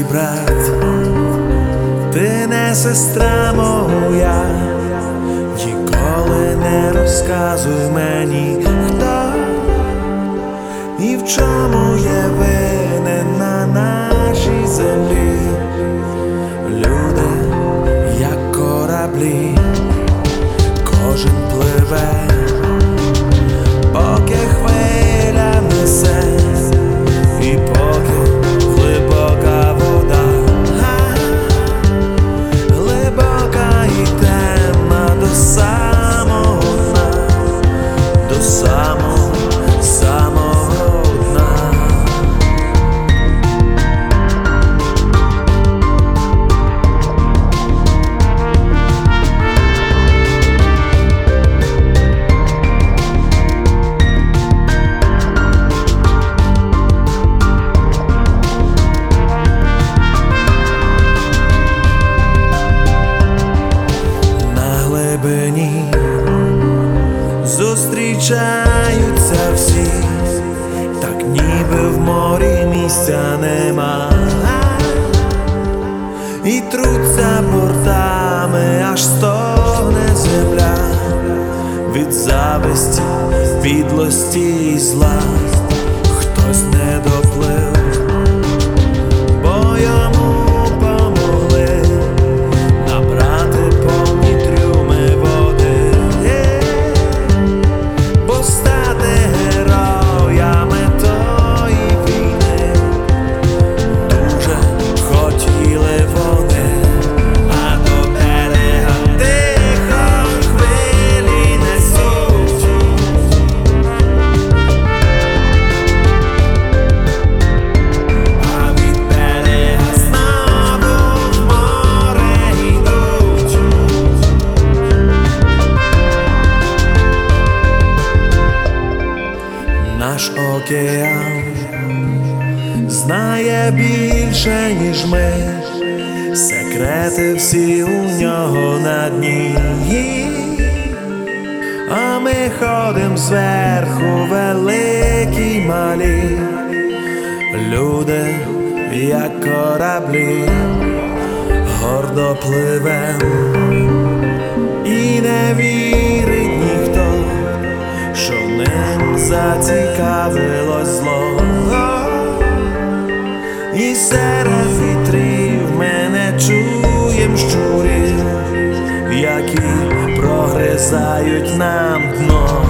брат, ти не сестра моя, ніколи не розказуй мені, хто і в чому є винен на нашій землі. Люди, як кораблі, кожен пливе, поки хвиля несе, і поки глибока вода, глибока і темна до самого дна, до самого дна. Зустрічаються всі, так ніби в морі місця нема, і труться бортами, аж стогне земля від зависті, підлості і зла. Хтось не доплив, бо йому помогли набрати повні трюми води, бо стати героями тої війни дуже хотіли вони, а до берега тихо хвилі несуть, а від берега знову в море йдуть. Наш океан знає більше, ніж ми, секрети всі у нього на дні, а ми ходим зверху, великі й малі, люди, як кораблі, гордо пливем, і не вірить ніхто, що ним зацікавилось зло. І серед вітрів ми не чуєм щурів, які прогризають нам дно.